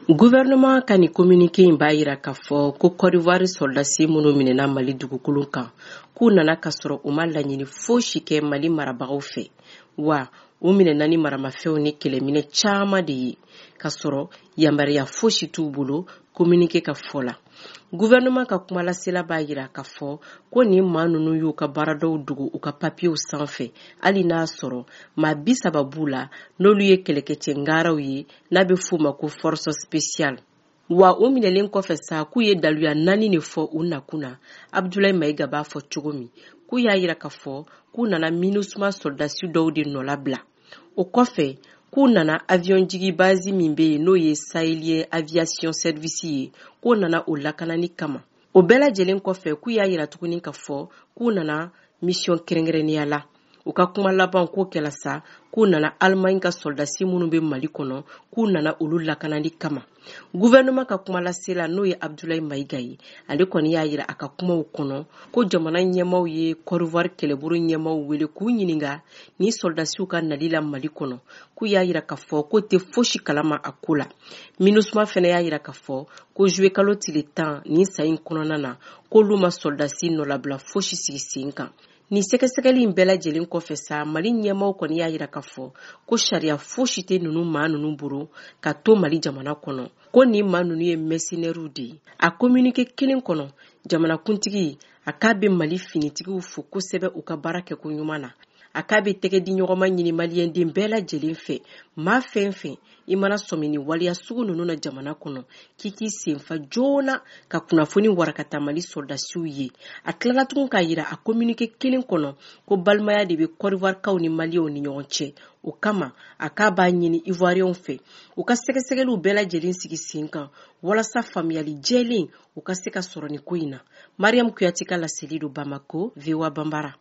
Gouvernement ka ni communiqué in b'a yira k'a fɔ ko Côte d'Ivoire soldats minnu minɛna Mali dugukolo kan k'u nana ka sɔrɔ u ma laɲini fosi kɛ Mali marabagaw fɛ wa u minɛna ni maramafɛnw ni kɛlɛminɛ caman de ye ka sɔrɔ yamaruya fosi t'u bolo communiqué ka fɔ la. Gouvernement ka kumalasela b'a yira k'a fɔ ko ni maa ninnu y'u ka baaradaw dogo u ka papiyew sanfɛ hali n'a sɔrɔ maa 30 b'u la n'olu ye kɛlɛkɛcɛ ngaraw ye n'a bɛ f'u ma ko force spéciale. Wa u minɛlen kɔfɛ sa k'u ye daluya 4 de fɔ u nakun na Abdoulaye Maïga b'a fɔ cogo min k'u y'a yira k'a fɔ k'u nana MINUSMA soldats dɔw de nɔ labila. O kɔfɛ k'u nana avion jigi base min bɛ yen n'o ye Sahélien Aviation Service ye k'u nana o lakanani kama. O bɛɛ lajɛlen kɔfɛ k'u y'a yira tuguni k'a fɔ k'u nana mission kɛrɛnkɛrɛnnenya la. U ka kuma laban k'o kɛla sa k'u nana Allemagne ka soldats minnu bɛ Mali kɔnɔ k'u nana olu lakanani kama. Gouvernement ka kumalasela n'o ye Abdoulaye Maïga ye ale kɔni y'a yira a ka kumaw kɔnɔ ko jamana ɲɛmaw ye Côte d'Ivoire kɛlɛbolo ɲɛmaw wele k'u ɲininka ni soldats ka nali la Mali kɔnɔ k'u y'a yira k'a fɔ ko tɛ fosi kalama a ko la. MINUSMA fɛnɛ y'a yira k'a fɔ ko juillet kalo tile 10 ni sa in kɔnɔna na k'olu ma soldats nɔlabila fosi sigi sen kan. Ni sɛgɛsɛgɛli in bɛɛ lajɛlen kɔfɛ sa Mali ɲɛmaw kɔni y'a yira k'a fɔ ko sariya fosi tɛ ninnu maa ninnu bolo ka to Mali jamana kɔnɔ ko ni maa ninnu ye mercenaires de ye. A communiqué kelen kɔnɔ jamanakuntigi a k'a bɛ Mali finitigiw fo kosɛbɛ u ka baara kɛko ɲuman na. A k'a bɛ tɛgɛ di ɲɔgɔnma ɲini maliyɛnden bɛɛ lajɛlen fɛ maa fɛn fɛn i mana sɔmi ni waliya sugu ninnu na jamana kɔnɔ k'i senfa joona ka kunnafoni warakata Mali soldasiw ye. A tilala tugun k'a yira a communiqué kelen kɔnɔ ko balimaya de bɛ Côte d'Ivoirekaw ni Maliens ni ɲɔgɔn cɛ. O kama a k'a b'a ɲini Ivoiriens fɛ u ka sɛgɛsɛgɛliw bɛɛ lajɛlen sigi sen kan walasa faamuyali jɛlen u ka se ka sɔrɔ ni ko in na. Mariam Kuyate ka laseli do Bamako, VOA Bambara.